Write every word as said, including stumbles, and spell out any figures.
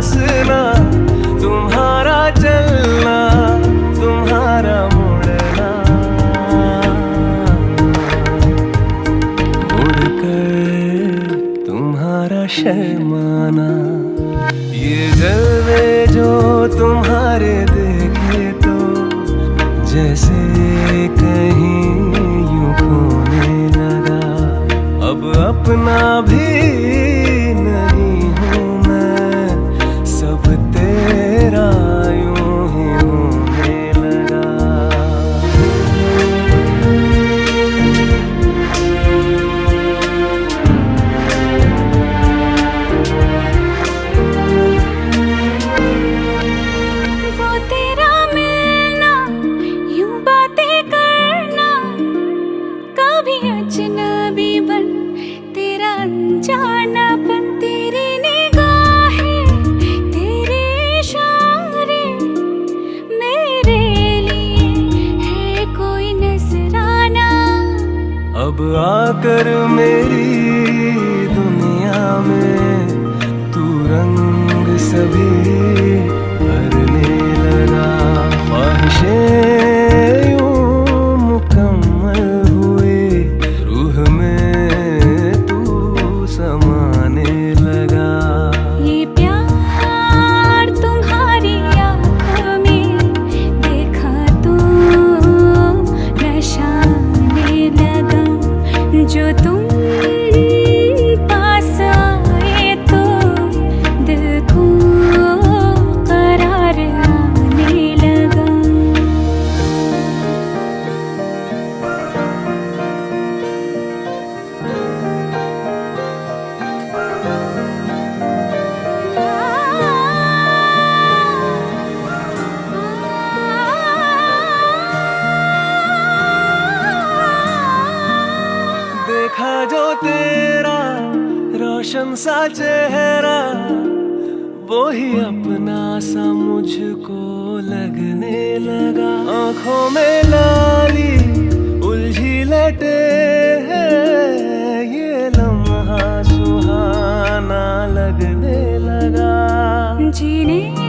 हंसना, तुम्हारा चलना, तुम्हारा मुड़ना, मुड़कर तुम्हारा शर्माना। ये जलवे जो तुम्हारे देखे तो जैसे कहीं यूं खोने लगा। अब अपना भी नहीं हूँ मैं, सब तेरा यूं ही होने लगा। वो तेरा मिलना, यूं बातें करना, कभी अजनबी बन तेरा अनजानापन, तेरी निगाहें, तेरे इशारे मेरे लिए है कोई नजराना। अब आकर मेरी दुनिया में तू रंग सभी भरने लगा। ख्वाहिशें यूं मुकम्मल हुई, रूह में तू समाने लगा। ये प्यार तुम्हारी आँखों में देखा तो नशा आने लगा। जो तुम पास आए तो दिल को करार आने लगा। देखा जो तेरा रोशन सा चेहरा, वो ही अपना सा मुझको लगने लगा। आंखों में लाली उलझी लटे हैं, ये लम्हा सुहाना लगने लगा। जीने